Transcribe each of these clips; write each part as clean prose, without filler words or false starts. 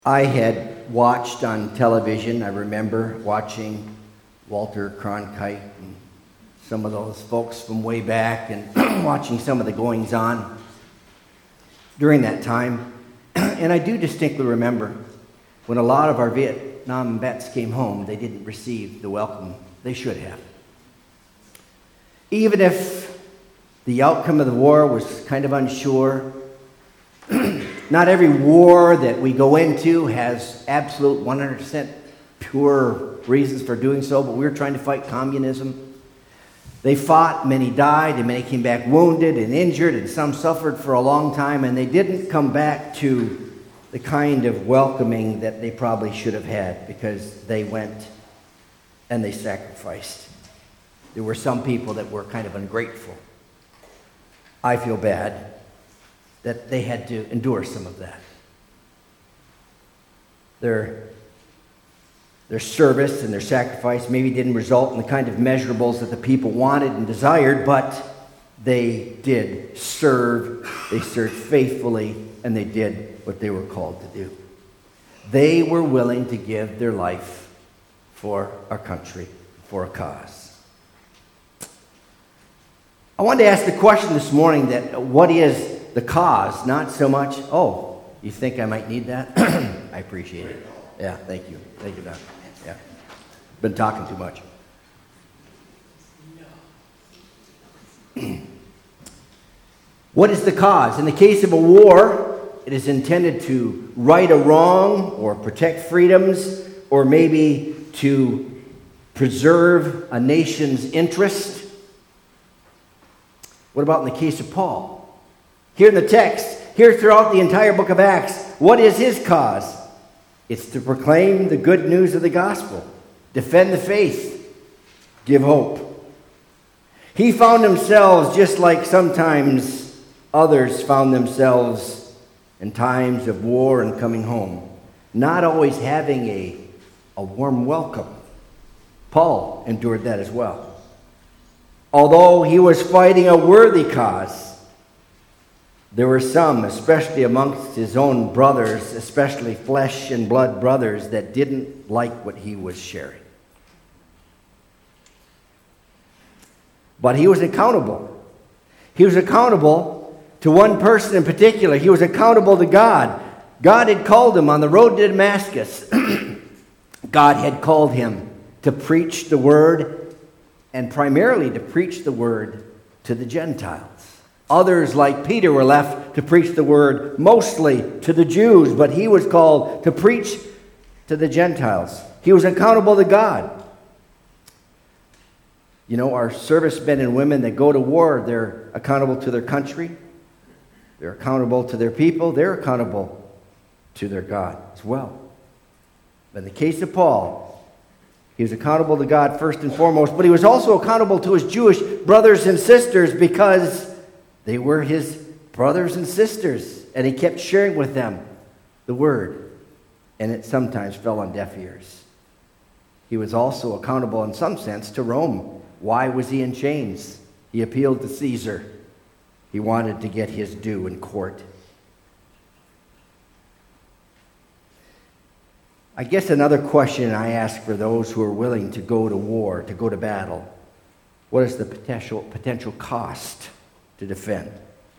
I had watched on television, I remember watching Walter Cronkite and some of those folks from way back and watching some of the goings-on during that time. And I do distinctly remember when a lot of our Vietnam vets came home, they didn't receive the welcome they should have. Even if the outcome of the war was kind of unsure, not every war that we go into has absolute 100% pure reasons for doing so, but we were trying to fight communism. They fought, many died, and many came back wounded and injured, and some suffered for a long time, and they didn't come back to the kind of welcoming that they probably should have had because they went and they sacrificed. There were some people that were kind of ungrateful. I feel bad that they had to endure some of that. Their service and their sacrifice maybe didn't result in the kind of measurables that the people wanted and desired, but they did serve, they served faithfully, and they did what they were called to do. They were willing to give their life for our country, for a cause. I wanted to ask the question this morning that what is the cause? Not so much, oh, you think I might need that? I appreciate it. Yeah, thank you. Thank you, Doc. Yeah. Been talking too much. What is the cause? In the case of a war, it is intended to right a wrong or protect freedoms or maybe to preserve a nation's interest. What about in the case of Paul? Here in the text, here throughout the entire book of Acts, what is his cause? It's to proclaim the good news of the gospel, defend the faith, give hope. He found himself just like sometimes others found themselves in times of war and coming home, not always having a warm welcome. Paul endured that as well. Although he was fighting a worthy cause, there were some, especially amongst his own brothers, especially flesh and blood brothers, that didn't like what he was sharing. But he was accountable. He was accountable to one person in particular. He was accountable to God. God had called him on the road to Damascus. God had called him to preach the word, and primarily to preach the word to the Gentiles. Others, like Peter, were left to preach the word mostly to the Jews, but he was called to preach to the Gentiles. He was accountable to God. You know, our servicemen and women that go to war, they're accountable to their country. They're accountable to their people. They're accountable to their God as well. But in the case of Paul, he was accountable to God first and foremost, but he was also accountable to his Jewish brothers and sisters because they were his brothers and sisters, and he kept sharing with them the word, and it sometimes fell on deaf ears. He was also accountable in some sense to Rome. Why was he in chains? He appealed to Caesar. He wanted to get his due in court. I guess another question I ask for those who are willing to go to war, to go to battle, what is the potential cost to defend?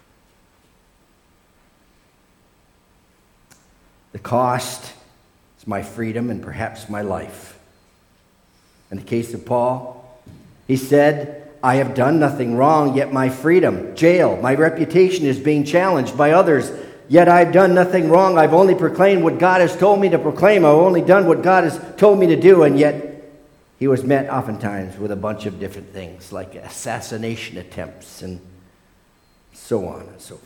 The cost is my freedom and perhaps my life. In the case of Paul, he said, I have done nothing wrong, yet my freedom, jail, my reputation is being challenged by others. Yet I've done nothing wrong. I've only proclaimed what God has told me to proclaim. I've only done what God has told me to do. And yet he was met oftentimes with a bunch of different things, like assassination attempts and so on and so forth.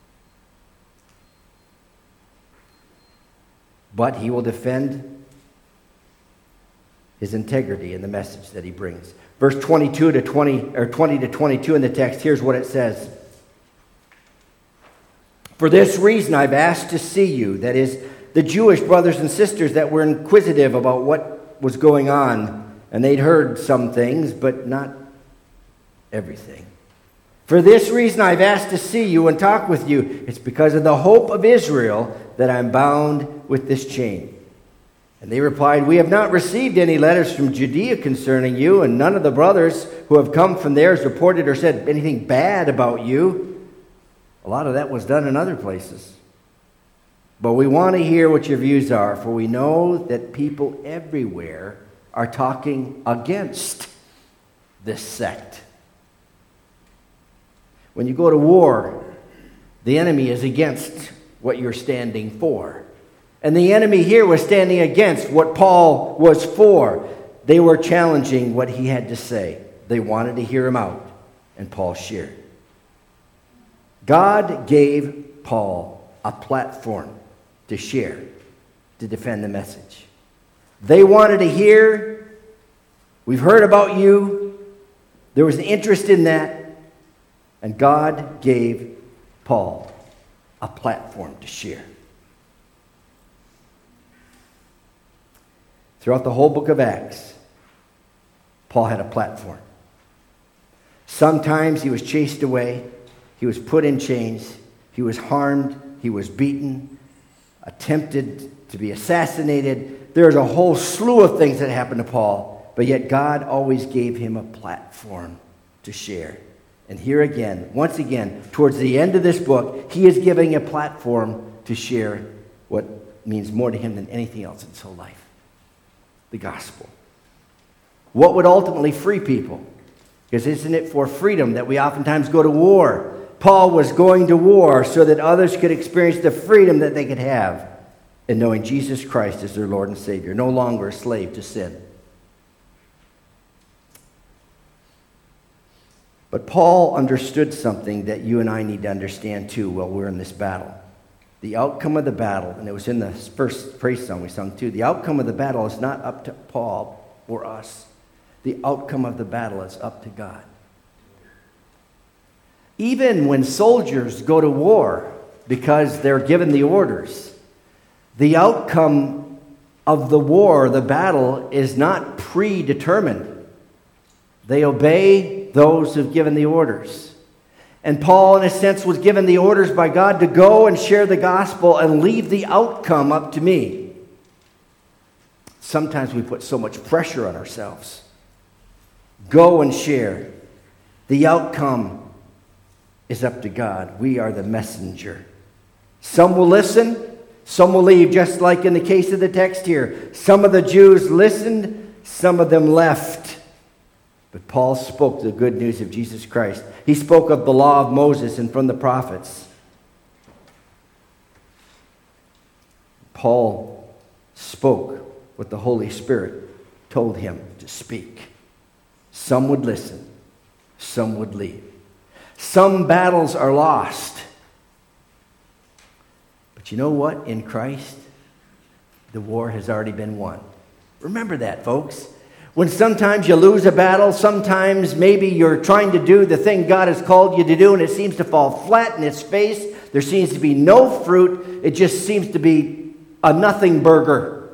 But he will defend his integrity in the message that he brings. Verse 22 to 20, or 20 to 22 in the text, here's what it says. For this reason I've asked to see you, that is, the Jewish brothers and sisters that were inquisitive about what was going on, and they'd heard some things, but not everything. For this reason I've asked to see you and talk with you. It's because of the hope of Israel that I'm bound with this chain." And they replied, "We have not received any letters from Judea concerning you, and none of the brothers who have come from there has reported or said anything bad about you." A lot of that was done in other places. "But we want to hear what your views are, for we know that people everywhere are talking against this sect." When you go to war, the enemy is against what you're standing for. And the enemy here was standing against what Paul was for. They were challenging what he had to say. They wanted to hear him out, and Paul shared. God gave Paul a platform to share, to defend the message. They wanted to hear, "We've heard about you." There was an interest in that, and God gave Paul a platform to share. Throughout the whole book of Acts, Paul had a platform. Sometimes he was chased away, he was put in chains, he was harmed, he was beaten, attempted to be assassinated. There's a whole slew of things that happened to Paul, but yet God always gave him a platform to share. And here again, once again, towards the end of this book, he is giving a platform to share what means more to him than anything else in his whole life: the gospel. What would ultimately free people? Because isn't it for freedom that we oftentimes go to war? Paul was going to war so that others could experience the freedom that they could have in knowing Jesus Christ as their Lord and Savior, no longer a slave to sin. But Paul understood something that you and I need to understand too while we're in this battle. The outcome of the battle, and it was in the first praise song we sung too, the outcome of the battle is not up to Paul or us. The outcome of the battle is up to God. Even when soldiers go to war because they're given the orders, the outcome of the war, the battle, is not predetermined. They obey those who've given the orders. And Paul, in a sense, was given the orders by God to go and share the gospel and leave the outcome up to me. Sometimes we put so much pressure on ourselves. Go and share. The outcome is up to God. We are the messenger. Some will listen, some will leave, just like in the case of the text here. Some of the Jews listened, some of them left. But Paul spoke the good news of Jesus Christ. He spoke of the law of Moses and from the prophets. Paul spoke what the Holy Spirit told him to speak. Some would listen, some would leave. Some battles are lost. But you know what? In Christ, the war has already been won. Remember that, folks. When sometimes you lose a battle, sometimes maybe you're trying to do the thing God has called you to do and it seems to fall flat in its face. There seems to be no fruit. It just seems to be a nothing burger.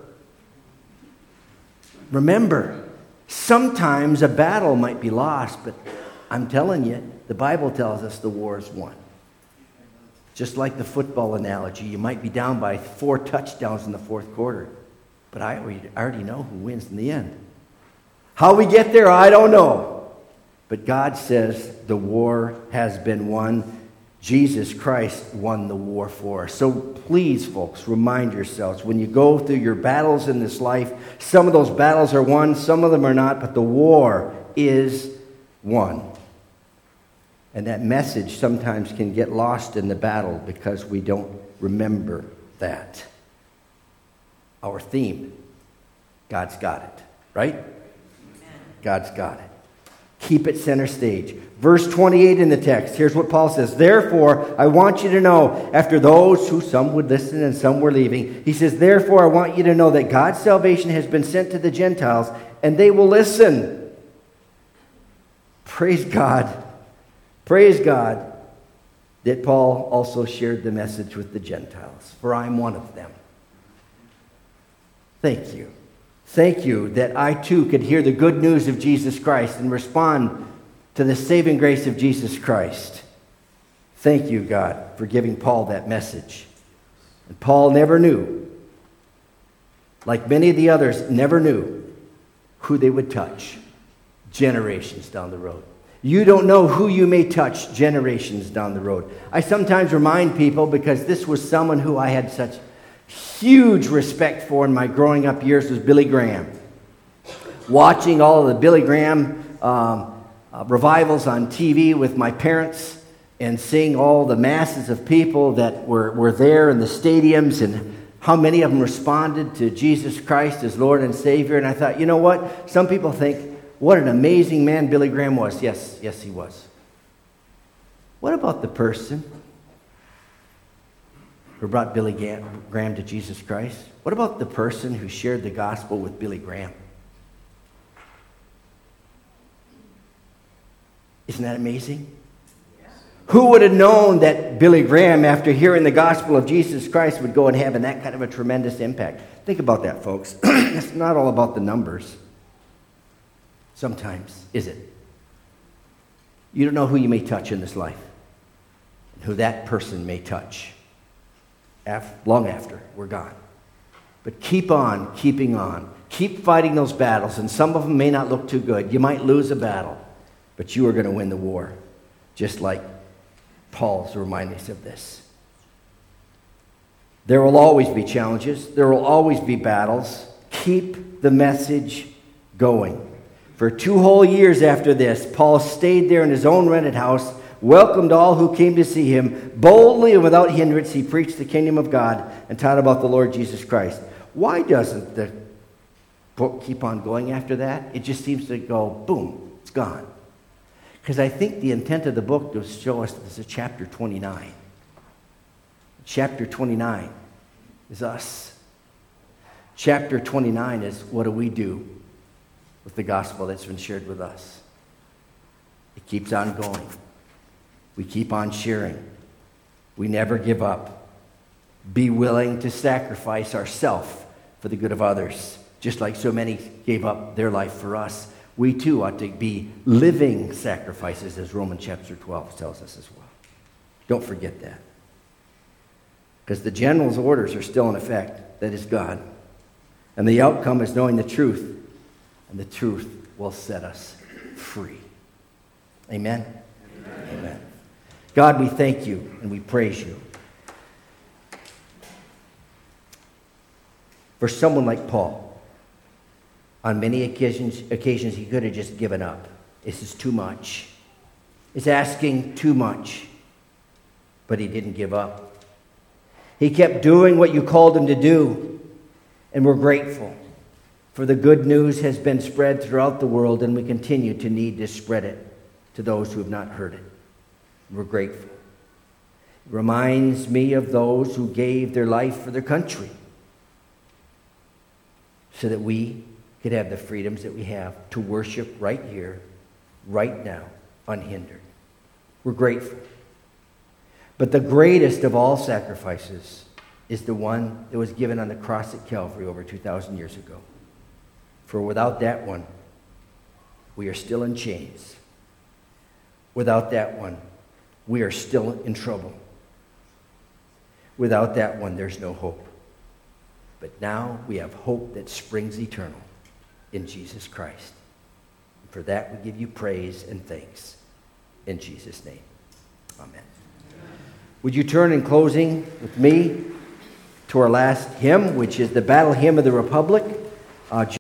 Remember, sometimes a battle might be lost, but I'm telling you, the Bible tells us the war is won. Just like the football analogy, you might be down by 4 touchdowns in the fourth quarter, but I already know who wins in the end. How we get there, I don't know. But God says the war has been won. Jesus Christ won the war for us. So please, folks, remind yourselves, when you go through your battles in this life, some of those battles are won, some of them are not, but the war is won. And that message sometimes can get lost in the battle because we don't remember that. Our theme, God's got it, right? God's got it. Keep it center stage. Verse 28 in the text, here's what Paul says. Therefore, I want you to know, after those who some would listen and some were leaving, he says, therefore, I want you to know that God's salvation has been sent to the Gentiles, and they will listen. Praise God. Praise God that Paul also shared the message with the Gentiles, for I'm one of them. Thank you. Thank you that I too could hear the good news of Jesus Christ and respond to the saving grace of Jesus Christ. Thank you, God, for giving Paul that message. And Paul never knew, like many of the others, never knew who they would touch generations down the road. You don't know who you may touch generations down the road. I sometimes remind people, because this was someone who I had such huge respect for in my growing up years, was Billy Graham. Watching all of the Billy Graham revivals on TV with my parents and seeing all the masses of people that were there in the stadiums and how many of them responded to Jesus Christ as Lord and Savior. And I thought, you know what? Some people think, what an amazing man Billy Graham was. Yes, he was. What about the person who brought Billy Graham to Jesus Christ? What about the person who shared the gospel with Billy Graham? Isn't that amazing? Who would have known that Billy Graham, after hearing the gospel of Jesus Christ, would go and have that kind of a tremendous impact? Think about that, folks. It's not all about the numbers. Sometimes, is it? You don't know who you may touch in this life, and who that person may touch long after we're gone. But keep on keeping on. Keep fighting those battles, and some of them may not look too good. You might lose a battle, but you are going to win the war, just like Paul's reminding us of this. There will always be challenges. There will always be battles. Keep the message going. For 2 whole years after this, Paul stayed there in his own rented house, welcomed all who came to see him. Boldly and without hindrance, he preached the kingdom of God and taught about the Lord Jesus Christ. Why doesn't the book keep on going after that? It just seems to go, boom, it's gone. Because I think the intent of the book was to show us this is chapter 29. Chapter 29 is us. Chapter 29 is what do we do with the gospel that's been shared with us. It keeps on going. We keep on sharing. We never give up. Be willing to sacrifice ourselves for the good of others, just like so many gave up their life for us. We too ought to be living sacrifices, as Romans chapter 12 tells us as well. Don't forget that. Because the general's orders are still in effect. That is God. And the outcome is knowing the truth. And the truth will set us free. Amen? Amen. God, we thank you and we praise you for someone like Paul. On many occasions, he could have just given up. This is too much. It's asking too much. But he didn't give up. He kept doing what you called him to do. And we're grateful. For the good news has been spread throughout the world, and we continue to need to spread it to those who have not heard it. We're grateful. It reminds me of those who gave their life for their country so that we could have the freedoms that we have to worship right here, right now, unhindered. We're grateful. But the greatest of all sacrifices is the one that was given on the cross at Calvary over 2,000 years ago. For without that one, we are still in chains. Without that one, we are still in trouble. Without that one, there's no hope. But now we have hope that springs eternal in Jesus Christ. And for that, we give you praise and thanks in Jesus' name. Amen. Would you turn in closing with me to our last hymn, which is the Battle Hymn of the Republic.